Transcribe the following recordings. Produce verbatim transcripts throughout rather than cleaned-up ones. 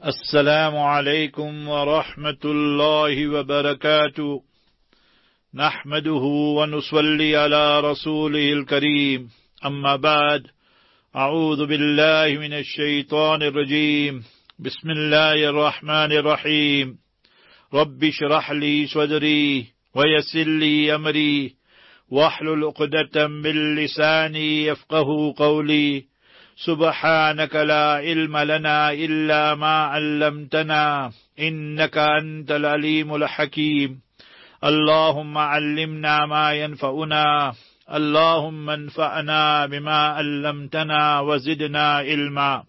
السلام عليكم ورحمة الله وبركاته نحمده ونصلي على رسوله الكريم أما بعد أعوذ بالله من الشيطان الرجيم بسم الله الرحمن الرحيم رب اشرح لي صدري ويسر لي أمري واحلل عقدة من لساني يفقه قولي سبحانك لا علم لنا إلا ما علمتنا إنك أنت العليم الحكيم اللهم علمنا ما ينفعنا اللهم انفعنا بما علمتنا وزدنا علما.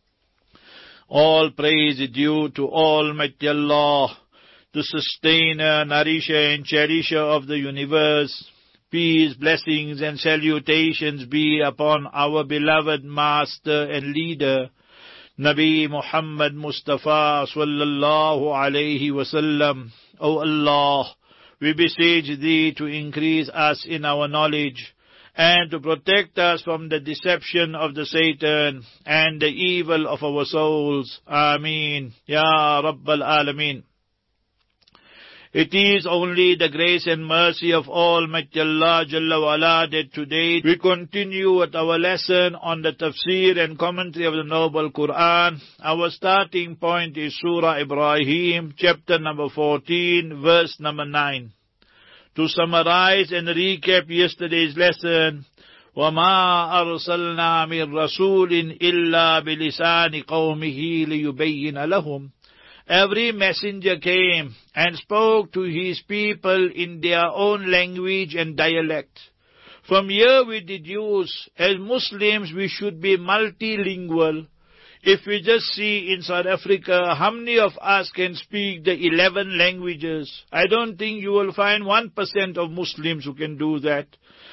All praise is due to Almighty Allah, the sustainer, nourisher and cherisher of the universe. Peace, blessings and salutations be upon our beloved master and leader, Nabi Muhammad Mustafa sallallahu alayhi wasallam. O Allah, we beseech Thee to increase us in our knowledge and to protect us from the deception of the Satan and the evil of our souls. Ameen. Ya Rabbal Alameen. It is only the grace and mercy of Almighty Allah Jalla wa Ala that today we continue with our lesson on the tafsir and commentary of the Noble Quran. Our starting point is Surah Ibrahim, chapter number fourteen, verse number nine. To summarize and recap yesterday's lesson, وَمَا أَرْسَلْنَا مِن رَسُولٍ إِلَّا بِلِسَانِ قَوْمِهِ لِيُبَيِّنَ لَهُمْ. Every messenger came and spoke to his people in their own language and dialect. From here we deduce, as Muslims we should be multilingual. If we just see in South Africa, how many of us can speak the eleven languages? I don't think you will find one percent of Muslims who can do that.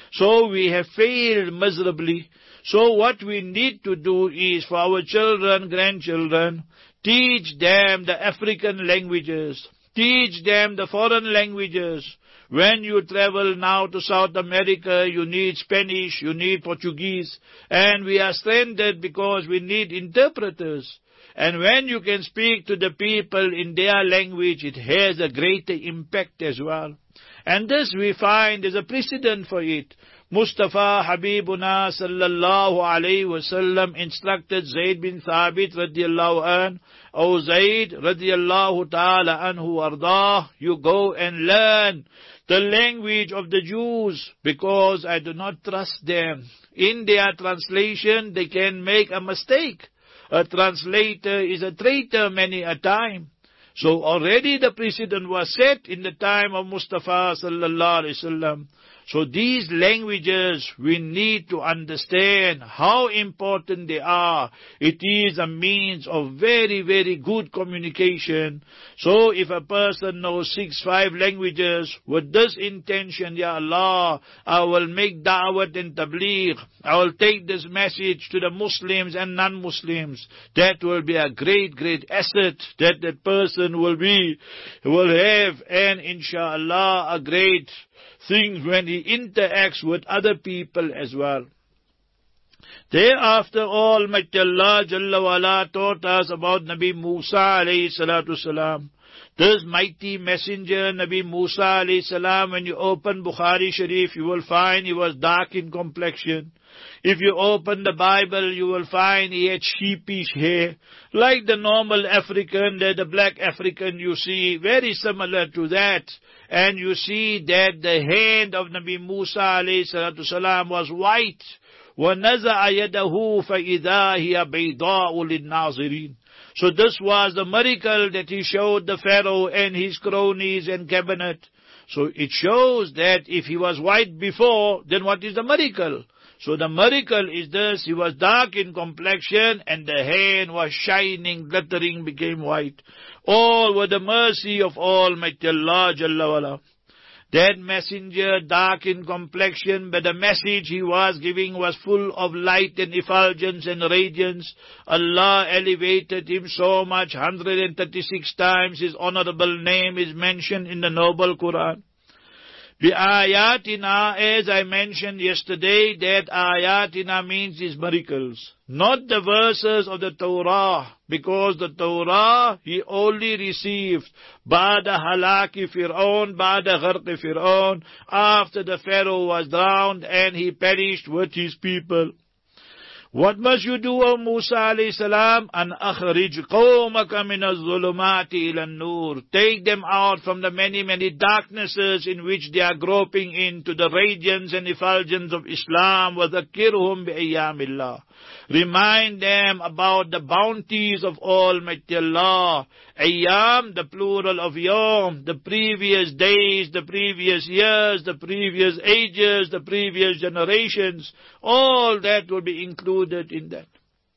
So we have failed miserably. So what we need to do is for our children, grandchildren, teach them the African languages. Teach them the foreign languages. When you travel now to South America, you need Spanish, you need Portuguese. And we are stranded because we need interpreters. And when you can speak to the people in their language, it has a greater impact as well. And this we find is a precedent for it. Mustafa Habibuna sallallahu alayhi wasallam instructed Zayd bin Thabit radiallahu an, O Zayd radiallahu ta'ala anhu ardah, you go and learn the language of the Jews, because I do not trust them. In their translation, they can make a mistake. A translator is a traitor many a time. So already the precedent was set in the time of Mustafa sallallahu alayhi wasallam. So these languages, we need to understand how important they are. It is a means of very, very good communication. So if a person knows six, five languages, with this intention, Ya Allah, I will make da'wat and tabligh. I will take this message to the Muslims and non-Muslims. That will be a great, great asset that that person will be, will have, and inshallah, a great things when he interacts with other people as well. Thereafter, Almighty Allah Jalla wa Ala taught us about Nabi Musa alayhi salatu salam. This mighty messenger, Nabi Musa alayhi salam, when you open Bukhari Sharif, you will find he was dark in complexion. If you open the Bible, you will find he had sheepish hair. Like the normal African, the, the black African you see, very similar to that. And you see that the hand of Nabi Musa alayhi salatu salam was white. وَنَزَعَ يَدَهُ فَإِذَا هِيَ بَيْضَاءُ لِلنَّاظِرِينَ. So this was the miracle that he showed the Pharaoh and his cronies and cabinet. So it shows that if he was white before, then what is the miracle? So the miracle is this, he was dark in complexion and the hand was shining, glittering, became white. All were the mercy of Almighty Allah Jalla wa Ala. That messenger, dark in complexion, but the message he was giving was full of light and effulgence and radiance. Allah elevated him so much, one hundred thirty-six times his honorable name is mentioned in the Noble Quran. Bi-ayatina, as I mentioned yesterday, that ayatina means these miracles. Not the verses of the Torah, because the Torah he only received Ba'da halaki Fir'aun, Ba'da gharqi Fir'aun, after the Pharaoh was drowned and he perished with his people. What must you do, O Musa alayhi salam? An akhrij qawmaka min az-zulumati ila an-nur. Take them out from the many, many darknesses in which they are groping into the radiance and effulgence of Islam. Wa dhakkirhum bi ayyamillah. Remind them about the bounties of Almighty Allah. Ayyam, the plural of yawm, the previous days, the previous years, the previous ages, the previous generations. All that will be included in that.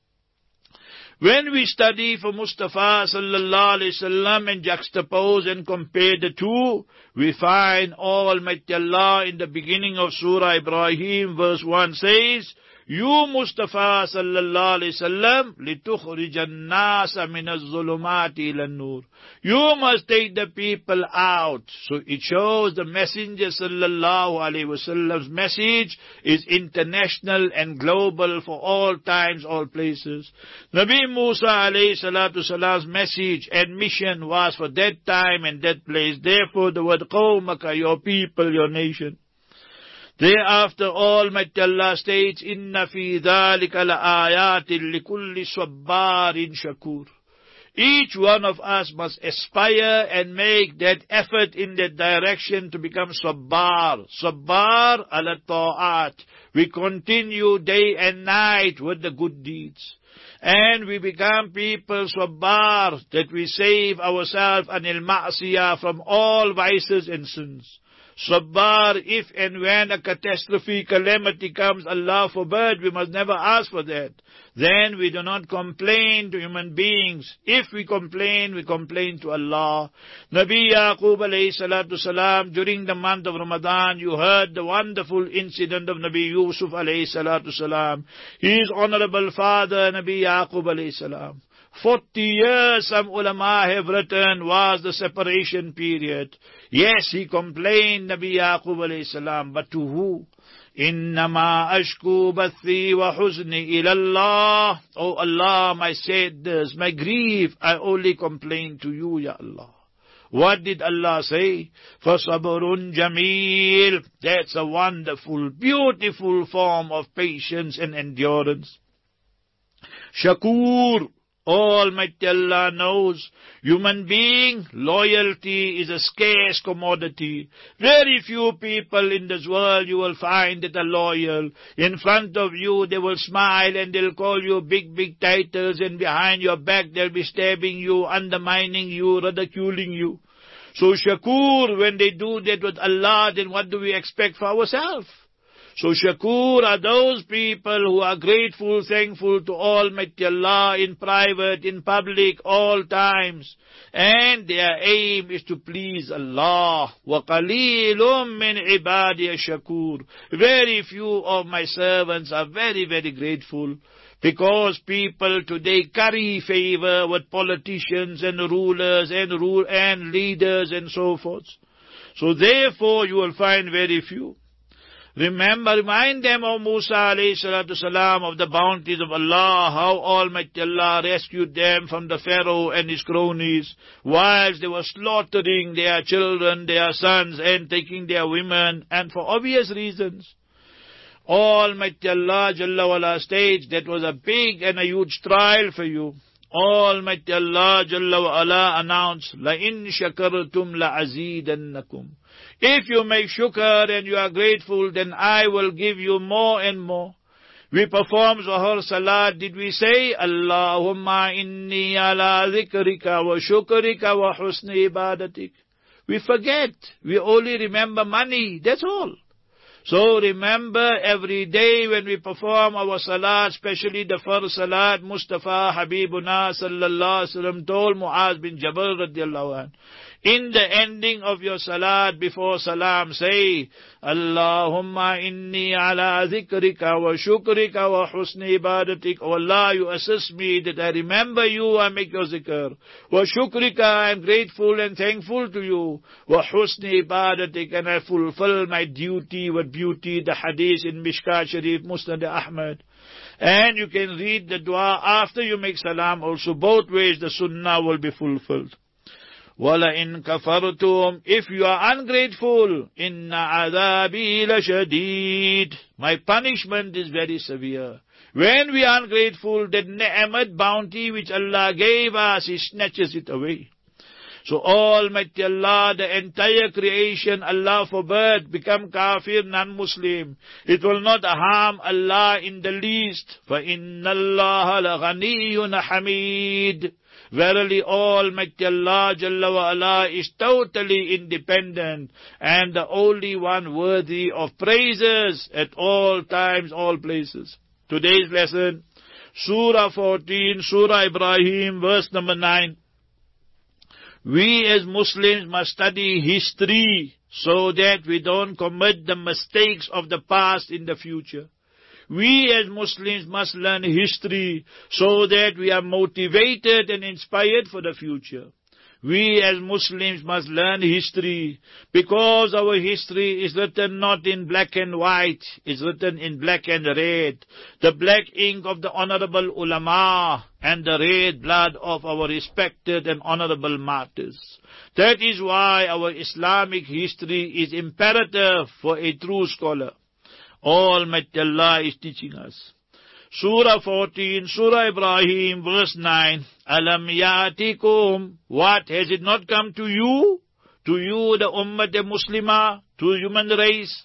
When we study for Mustafa sallallahu alaihi wasallam and juxtapose and compare the two, we find Almighty Allah in the beginning of Surah Ibrahim, verse one says, You Mustafa sallallahu alaihi wasallam litukhrijan nasa min az-zulumati ila an-nur. You must take the people out. So it shows the Messenger sallallahu alaihi wasallam's message is international and global for all times, all places. Nabi Musa alayhi salatu salam's message and mission was for that time and that place. Therefore the word qawmaka, your people, your nation. Thereafter, Almighty Allah states, Inna fi dhalika la-ayatin likulli sabbarin shakur. Each one of us must aspire and make that effort in that direction to become sabbar. Sabbar ala ta'at. We continue day and night with the good deeds. And we become people sabbar, that we save ourselves anil ma'siyah, from all vices and sins. Sabbar, if and when a catastrophe, calamity comes, Allah forbid, we must never ask for that. Then we do not complain to human beings. If we complain, we complain to Allah. Nabi Yaqub alayhi salatu salam, during the month of Ramadan, you heard the wonderful incident of Nabi Yusuf alayhi salatu salam. His honorable father, Nabi Yaqub alayhi salam. Forty years, some ulama have written, was the separation period. Yes, he complained, Nabi Yaqub alayhi salam, but to who? Innama ashku bathi wa huzni ilallah. Oh Allah, my sadness, my grief, I only complain to you, Ya Allah. What did Allah say? فَصَبْرٌ jameel. That's a wonderful, beautiful form of patience and endurance. Shakur. Almighty Allah knows, human being, loyalty is a scarce commodity. Very few people in this world you will find that are loyal. In front of you they will smile and they'll call you big, big titles, and behind your back they'll be stabbing you, undermining you, ridiculing you. So Shakur, when they do that with Allah, then what do we expect for ourselves? So Shakur are those people who are grateful, thankful to Almighty Allah in private, in public, all times. And their aim is to please Allah. وَقَلِيلٌ مِّنْ عِبَادِيَ shakur. Very few of my servants are very, very grateful. Because people today curry favor with politicians and rulers and rule and leaders and so forth. So therefore you will find very few. Remember, remind them, O Musa alayhi salatu salam, of the bounties of Allah, how Almighty Allah rescued them from the Pharaoh and his cronies, whilst they were slaughtering their children, their sons, and taking their women, and for obvious reasons. Almighty Allah Jalla wala states that was a big and a huge trial for you. Almighty Allah Jalla wala announced, لَإِن شَكَرْتُمْ لَعَزِيدَنَّكُمْ. If you make shukr and you are grateful, then I will give you more and more. We perform Zuhur Salat. Did we say, Allahumma inni ala dhikrika wa shukrika wa husni ibadatik? We forget. We only remember money. That's all. So remember, every day when we perform our salat, especially the first salat, Mustafa Habibuna sallallahu alaihi wasallam told Muaz bin Jabal radiallahu anhu, In the ending of your salat, before salam, say, Allahumma inni ala zikrika wa shukrika wa husni ibadatik. Oh Allah, you assist me that I remember you, I make your zikr. Wa shukrika, I am grateful and thankful to you. Wa husni ibadatik, and I fulfill my duty with beauty. The hadith in Mishkat Sharif, Musnad Ahmad. And you can read the dua after you make salam also. Both ways the sunnah will be fulfilled. وَلَئِن كَفَرْتُمْ, if you are ungrateful, إِنَّ عَذَابِي لَشَدِيدٌ, my punishment is very severe. When we are ungrateful, that ni'mat, bounty which Allah gave us, He snatches it away. So Almighty Allah, the entire creation, Allah forbid, become kafir, non-Muslim. It will not harm Allah in the least. فَإِنَّ اللَّهَ لَغَنِيٌّ حَمِيدٌ. Verily Almighty Allah Jalla wa Ala is totally independent and the only one worthy of praises at all times, all places. Today's lesson, Surah fourteen, Surah Ibrahim, verse number nine. We as Muslims must study history so that we don't commit the mistakes of the past in the future. We as Muslims must learn history so that we are motivated and inspired for the future. We as Muslims must learn history because our history is written not in black and white, it's written in black and red. The black ink of the honorable ulama and the red blood of our respected and honorable martyrs. That is why our Islamic history is imperative for a true scholar. Almighty Allah is teaching us. Surah fourteen, Surah Ibrahim, verse nine. Alam yatikum, what, has it not come to you? To you, the Ummah Muslimah, to human race?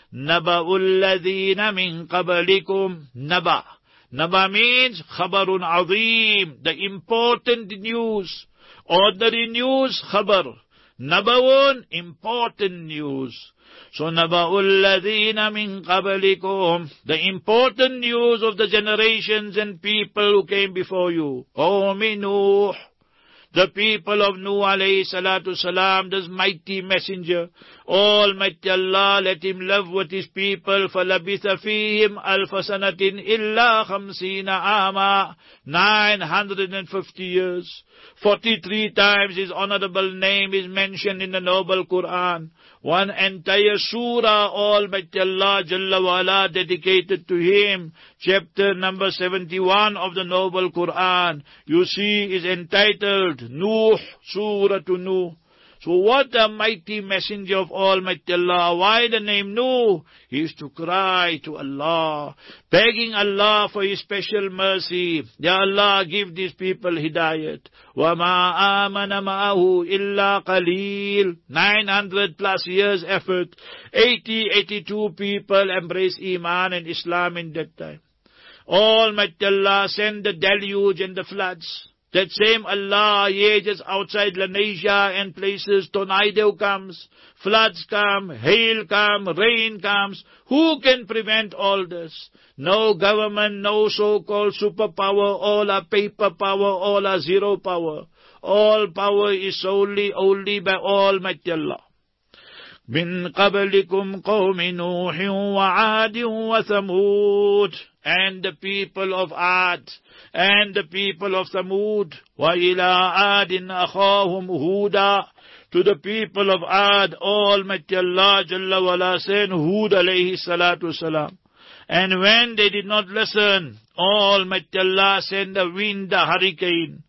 Naba'ul ladhina min qablikum. Naba. Naba means khabarun azim, the important news. Ordinary news, khabar. Naba'un, important news. So, Naba'ul ladhina min qablikum, the important news of the generations and people who came before you. Qawmi Nuh, the people of Nuh alayhi salatu salam, this mighty messenger. Almighty Allah, let him live with his people. فَلَبِثَ فِيهِمْ أَلْفَ سَنَةٍ إِلَّا خَمْسِينَ عَامًا, nine hundred fifty years. Forty-three times his honorable name is mentioned in the noble Quran. One entire surah, Almighty Allah Jalla wa Ala, dedicated to him. Chapter number seventy-one of the noble Quran, you see, is entitled Nuh, Surah to Nuh. So what a mighty messenger of Almighty Allah. Why the name Nuh? He used to cry to Allah, begging Allah for His special mercy. Ya Allah, give these people hidayat. وَمَا آمَنَ مَعَهُ إِلَّا قَلِيلٌ, nine hundred plus years effort. eighty, eighty-two people embrace Iman and Islam in that time. Almighty Allah sent the deluge and the floods. That same Allah, yeah, just outside Lanesia and places, tornado comes, floods come, hail come, rain comes. Who can prevent all this? No government, no so-called superpower, all are paper power, all are zero power. All power is solely, only by Almighty Allah. من قبلكم قوم نوح وعاد وثمود, and the people of Ad, and the people of Thamud. وَإِلَىٰ عَادٍ أَخَاهُمْ هُودًا, to the people of Ad, Almighty Allah Jalla wa Ala sent Hud alayhi salatu salam. And when they did not listen, Almighty Allah sent the wind, the hurricane.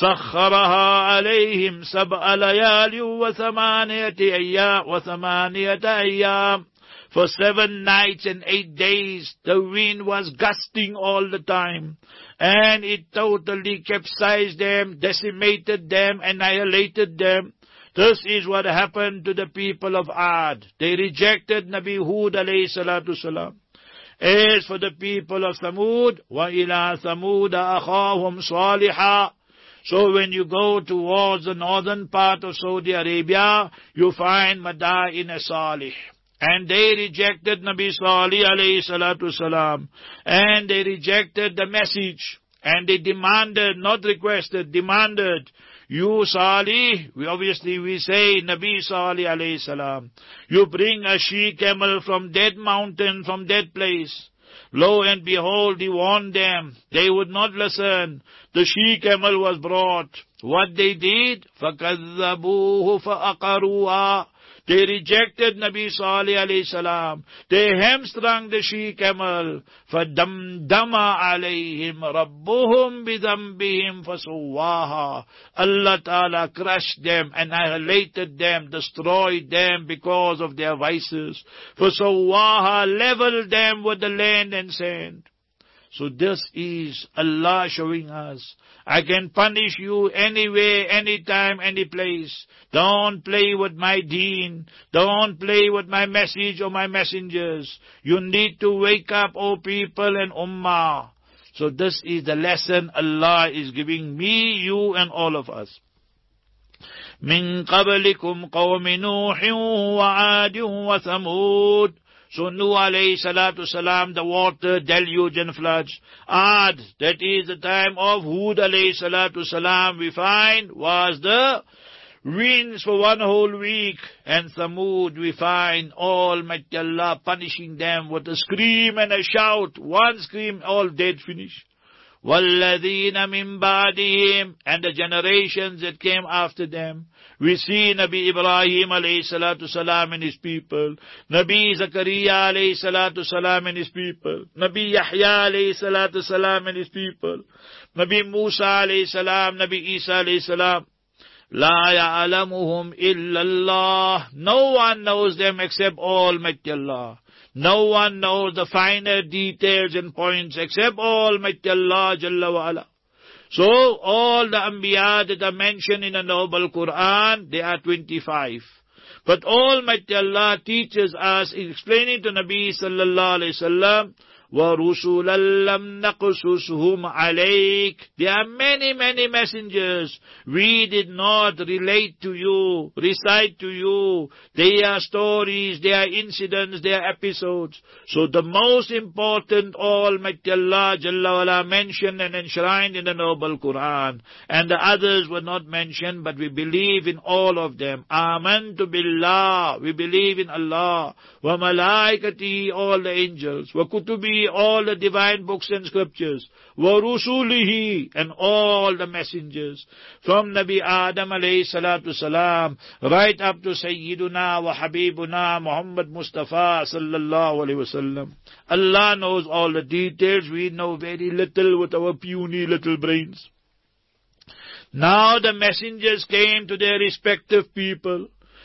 سخرها عليهم سبع ليال وثمانية أيام وثمانية أيام. For seven nights and eight days, the wind was gusting all the time. And it totally capsized them, decimated them, annihilated them. This is what happened to the people of Ad. They rejected Nabi Hud alayhi salatu salam. As for the people of Thamud, وَإِلَىٰ ثَمُودَ أَخَاهُمْ صَالِحًا. So when you go towards the northern part of Saudi Arabia, you find Madain Salih. And they rejected Nabi Salih alayhi salatu salam. And they rejected the message. And they demanded, not requested, demanded, you Salih, we obviously we say Nabi Salih alayhi salam, you bring a she-camel from that mountain, from that place. Lo and behold, he warned them. They would not listen. The she-camel was brought. What they did? فَكَذَّبُوهُ فَأَقَرُوهَا. They rejected Nabi Salih alayhi salam. They hamstrung the she-camel. فَدَمْدَمَ عَلَيْهِمْ رَبُّهُمْ بِذَنْبِهِمْ فَسَوَّاهَا. Allah Ta'ala crushed them, annihilated them, destroyed them because of their vices. فَسَوَّاهَا, leveled them with the land and sand. So this is Allah showing us, I can punish you anywhere, anytime, any place. Don't play with my deen. Don't play with my message or my messengers. You need to wake up, O people and ummah. So this is the lesson Allah is giving me, you and all of us. من قبلكم قوم نوح وعاد وثمود. So Nuh alayhi salatu salam, the water, deluge and floods. Ad, that is the time of Hud alayhi salatu salam, we find was the winds for one whole week. And Thamud, we find Almighty Allah punishing them with a scream and a shout. One scream, all dead, finished. وَالَّذِينَ مِن بَعْدِهِمْ, and the generations that came after them. We see Nabi Ibrahim alayhi salatu salam and his people, Nabi Zakaria alayhi salatu salam and his people, Nabi Yahya alayhi salatu salam and his people, Nabi Musa alayhi salam, Nabi Isa alayhi salam. La ya'alamuhum illa Allah. No one knows them except Almighty Allah. No one knows the finer details and points except Almighty Allah Jalla wa Ala. So, all the Anbiya that are mentioned in the Noble Quran, they are twenty-five. But Almighty Allah teaches us, explaining to Nabi Sallallahu Alaihi Wasallam, وَرُسُلًا لَمْ نَقْصُصْهُمْ عَلَيْكَ. There are many, many messengers we did not relate to you, recite to you. Their stories, their incidents, their episodes. So the most important, Almighty Allah Jalla wa Ala mentioned and enshrined in the Noble Quran. And the others were not mentioned, but we believe in all of them. Amantu billah. We believe in Allah. Wa malaikati, all the angels. Wa kutubi, all the divine books and scriptures, wa rusulihi, and all the messengers, from Nabi Adam alayhi salatu salam, right up to Sayyiduna wa Habibuna Muhammad Mustafa sallallahu alayhi wasallam. Allah knows all the details, we know very little with our puny little brains. Now the messengers came to their respective people.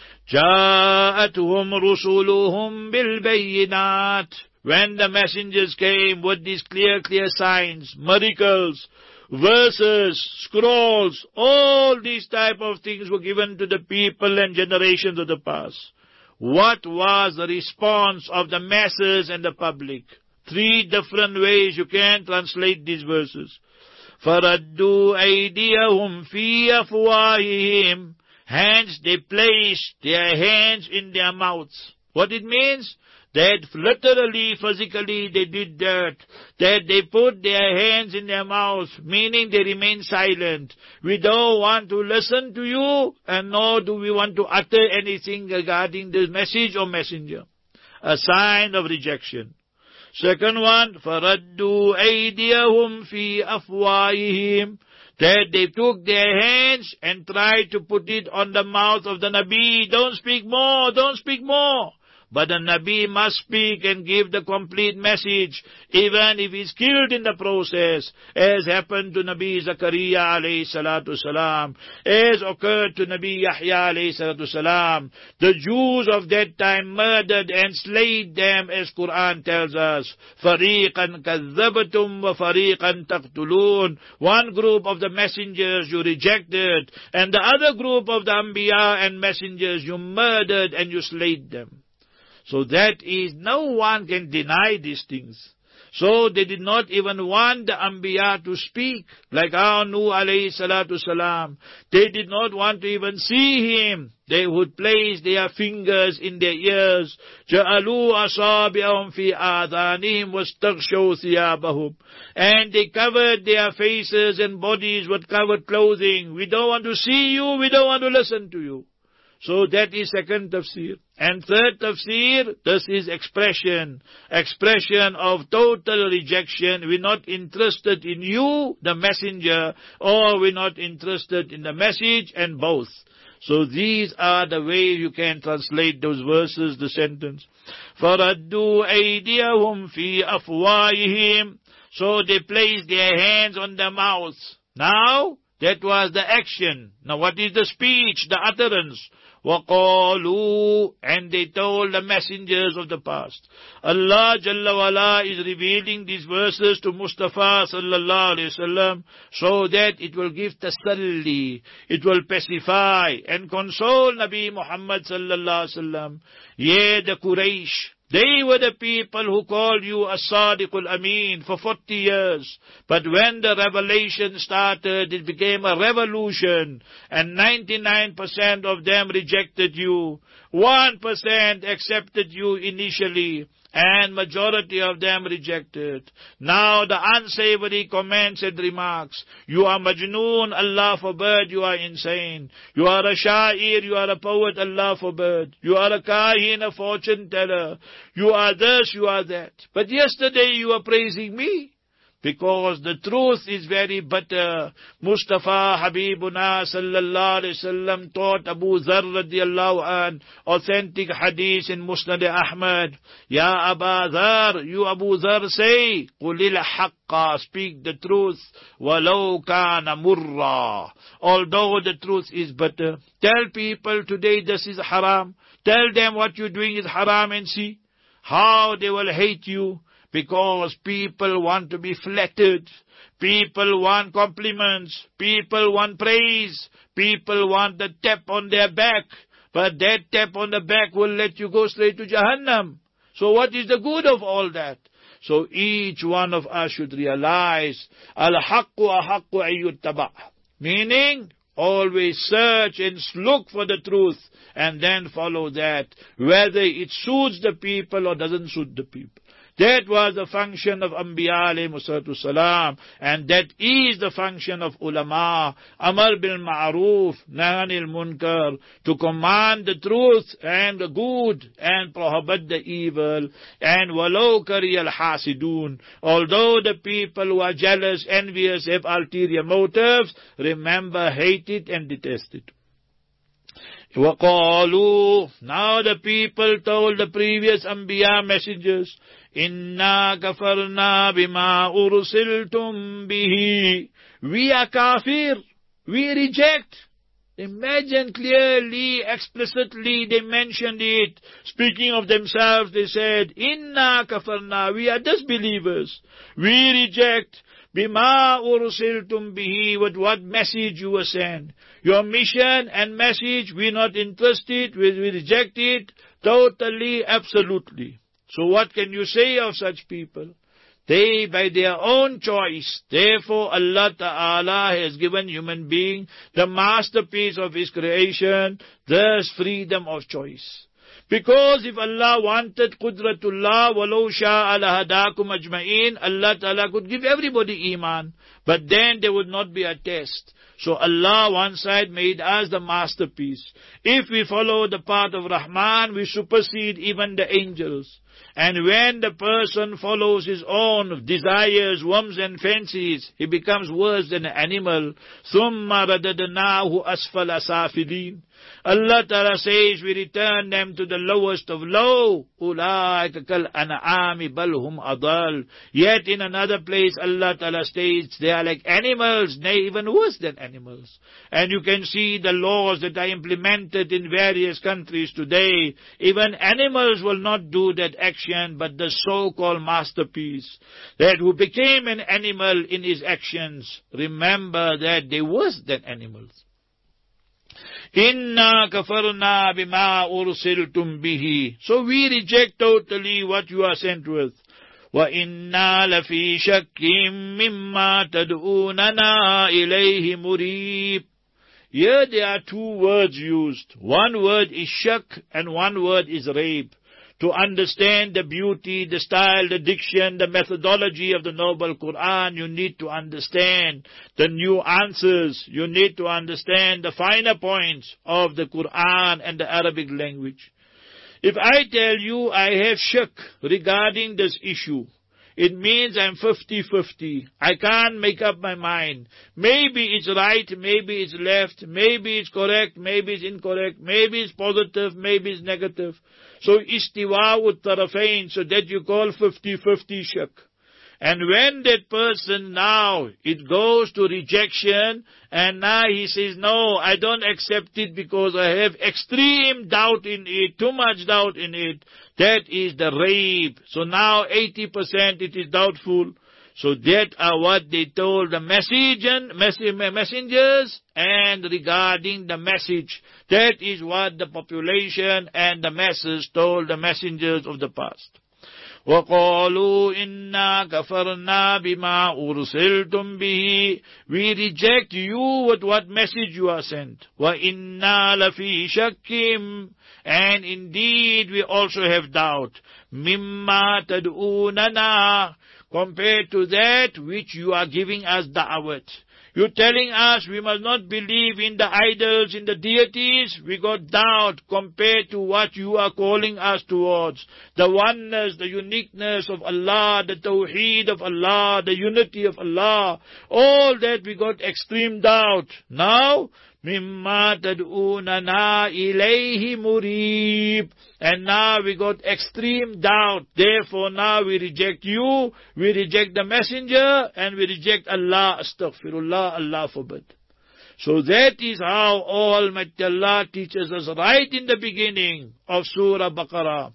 جاءتهم رسولهم بالبينات. When the messengers came with these clear, clear signs, miracles, verses, scrolls, all these type of things were given to the people and generations of the past. What was the response of the masses and the public? Three different ways you can translate these verses. فَرَدُّوا أَيْدِيَهُمْ فِي أَفْوَاهِهِمْ. Hence they placed their hands in their mouths. What it means? That literally, physically they did that. That they put their hands in their mouths, meaning they remain silent. We don't want to listen to you, and nor do we want to utter anything regarding this message or messenger. A sign of rejection. Second one, فَرَدُّوا أَيْدِيَهُمْ فِي أَفْوَاهِهِمْ. That they took their hands and tried to put it on the mouth of the Nabi. Don't speak more, don't speak more. But the Nabi must speak and give the complete message, even if he's killed in the process, as happened to Nabi Zakaria alayhi salatu salam, as occurred to Nabi Yahya alayhi salatu salam. The Jews of that time murdered and slayed them, as Quran tells us. فَرِيقًا كَذَّبْتُمْ وَفَرِيقًا تَقْتُلُونَ. One group of the messengers you rejected, and the other group of the Anbiya and messengers you murdered and you slayed them. So that is, no one can deny these things. So they did not even want the Anbiya to speak, like our Nuh alayhi salatu salam. They did not want to even see him. They would place their fingers in their ears. جَعَلُوا أَصَابِعَهُمْ فِي آذَانِهِمْ وَاسْتَغْشَوْا ثِيَابَهُمْ. And they covered their faces and bodies with covered clothing. We don't want to see you, we don't want to listen to you. So that is second tafsir. And third tafsir, this is expression. Expression of total rejection. We're not interested in you, the messenger, or we're not interested in the message, and both. So these are the way you can translate those verses, the sentence. فَرَدُّوا أَيْدِيَهُمْ فِي أَفْوَاهِهِمْ. So they placed their hands on their mouths. Now, that was the action. Now what is the speech, the utterance? وَقَالُوا. And they told the messengers of the past. Allah Jalla wala is revealing these verses to Mustafa sallallahu alayhi wasallam so that it will give tasalli, it will pacify and console Nabi Muhammad sallallahu alayhi wasallam. Yeah, the Quraysh, they were the people who called you as-Sadiqul Ameen for forty years. But when the revelation started, it became a revolution. And ninety-nine percent of them rejected you. one percent accepted you initially. And majority of them rejected. Now the unsavory comments and remarks. You are Majnoon, Allah forbid, you are insane. You are a Sha'ir, you are a poet, Allah forbid. You are a Kahin, a fortune teller. You are this, you are that. But yesterday you were praising me. Because the truth is very bitter. Mustafa Habibuna sallallahu alayhi wasallam taught Abu Dharr radiyallahu an authentic hadith in Musnad Ahmad. Ya Abu Dharr, you Abu Dharr say, Qulil haqqa, speak the truth, walau kana murra. Although the truth is bitter. Tell people today this is haram. Tell them what you're doing is haram and see how they will hate you. Because people want to be flattered, people want compliments, people want praise, people want the tap on their back, but that tap on the back will let you go straight to Jahannam. So what is the good of all that? So each one of us should realize, al-haqqu ahaqqu ayyuttaba', meaning always search and look for the truth and then follow that, whether it suits the people or doesn't suit the people. That was the function of Anbiya alayhi salam, and that is the function of ulama, Amar bil Ma'ruf, Nahy anil Munkar, to command the truth and the good and prohibit the evil. And walau kariyal hasidun, although the people who are jealous, envious, have ulterior motives, remember, hate it and detest it. وَقَالُوا. Now the people told the previous Anbiya messengers, Inna kafarna bima ursiltum bihi. We are kafir. We reject. Imagine clearly, explicitly, they mentioned it. Speaking of themselves, they said, Inna kafarna. We are disbelievers. We reject. Bima ursiltum bihi, with what message you were sent. Your mission and message, we're not interested, we, we reject it, totally, absolutely. So what can you say of such people? They, by their own choice, therefore Allah Ta'ala has given human being the masterpiece of His creation, thus freedom of choice. Because if Allah wanted Qudratullah, walau sha'a lahadakum ajma'in, Allah Ta'ala could give everybody iman. But then there would not be a test. So Allah one side made us the masterpiece. If we follow the path of Rahman, we supersede even the angels. And when the person follows his own desires, whims and fancies, he becomes worse than an animal. ثُمَّ رَدَدْنَاهُ أَسْفَلَ سَافِلِينَ. Allah Ta'ala says, we return them to the lowest of low. أُولَٰئِكَ كَالْأَنْعَامِ بَلْ هُمْ أَضَلُّ. Yet in another place, Allah Ta'ala states, they are like animals, nay, even worse than animals. And you can see the laws that are implemented in various countries today. Even animals will not do that action, but the so-called masterpiece, that who became an animal in his actions, remember that they worse than animals. Inna kafarna bima ursiltum bihi. So we reject totally what you are sent with. وَإِنَّا لَفِي شَكٍّ مِّمَّا تَدْعُونَنَا إِلَيْهِ مُرِيبٍ. Here there are two words used. One word is shak and one word is raib. To understand the beauty, the style, the diction, the methodology of the Noble Quran, you need to understand the new answers. You need to understand the finer points of the Quran and the Arabic language. If I tell you I have shak regarding this issue, it means I'm fifty-fifty. I can't make up my mind. Maybe it's right, maybe it's left, maybe it's correct, maybe it's incorrect, maybe it's positive, maybe it's negative. So istiwa'u tarafain, so that you call fifty-fifty shak. And when that person now, it goes to rejection, and now he says, no, I don't accept it because I have extreme doubt in it, too much doubt in it. That is the raib. So now eighty percent it is doubtful. So that are what they told the message and messengers, and regarding the message, that is what the population and the masses told the messengers of the past. وَقَالُوا إِنَّا كَفَرْنَا بِمَا أُرْسِلْتُمْ بِهِ. We reject you with what message you are sent. وَإِنَّا لَفِي شَكٍّ. And indeed we also have doubt. مِمَّا تَدْعُونَنَا. Compared to that which you are giving us da'wat. You're telling us we must not believe in the idols, in the deities. We got doubt compared to what you are calling us towards. The oneness, the uniqueness of Allah, the tawheed of Allah, the unity of Allah. All that we got extreme doubt. Now, مِمَّا تَدْعُونَنَا إِلَيْهِ مُرِيبٍ. And now we got extreme doubt. Therefore now we reject you, we reject the messenger, and we reject Allah. Astaghfirullah, Allah forbid. So that is how Almighty Allah teaches us right in the beginning of Surah Baqarah.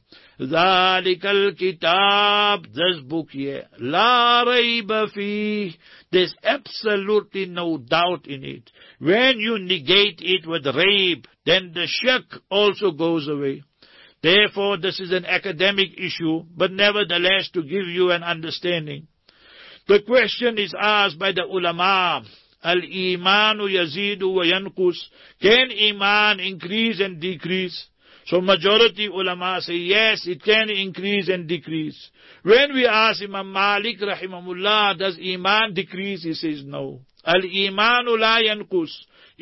ذَلِكَ الْكِتَابِ. This book here. لَا رَيْبَ فِيهِ. There's absolutely no doubt in it. When you negate it with raib, then the shak also goes away. Therefore, this is an academic issue, but nevertheless to give you an understanding. The question is asked by the ulama, Al-Imanu yazidu wa yanqus. Can Iman increase and decrease? So majority ulama say yes, it can increase and decrease. When we ask Imam Malik rahimahullah, does Iman decrease? He says no. Al-Imanu la yanqus.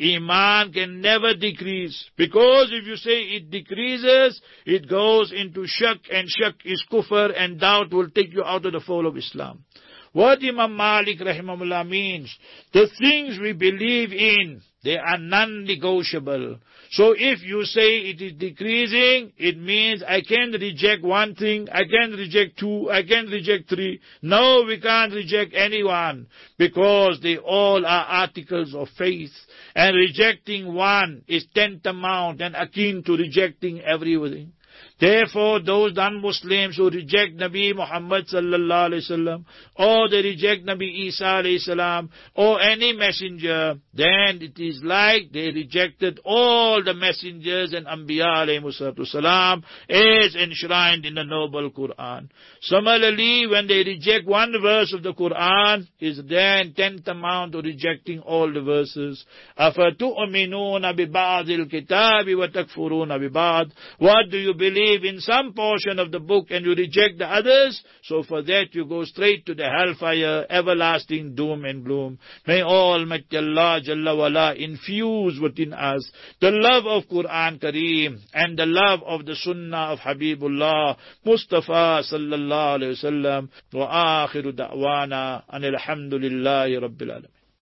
Iman can never decrease. Because if you say it decreases, it goes into shak, and shak is kufr, and doubt will take you out of the fold of Islam. What Imam Malik rahimahullah means, the things we believe in, they are non-negotiable. So if you say it is decreasing, it means I can reject one thing, I can reject two, I can reject three. No, we can't reject anyone, because they all are articles of faith. And rejecting one is tantamount and akin to rejecting everything. Therefore, those non-Muslims who reject Nabi Muhammad sallallahu alaihi wasallam, or they reject Nabi Isa alayhi salam, or any messenger, then it is like they rejected all the messengers and Anbiya alayhi salam as enshrined in the Noble Quran. Similarly, when they reject one verse of the Quran, is then tantamount to rejecting all the verses. أَفَتُؤْمِنُونَ بِبَعْضِ الْكِتَابِ وَتَكْفُرُونَ بِبَعْضِ. What do you believe in some portion of the book and you reject the others? So for that you go straight to the hellfire, everlasting doom and gloom. May Almighty Allah Jalla wala infuse within us the love of Quran Kareem and the love of the Sunnah of Habibullah Mustafa sallallahu alayhi wa sallam. Wa akhiru da'wana anil hamdulillahi rabbil alamin.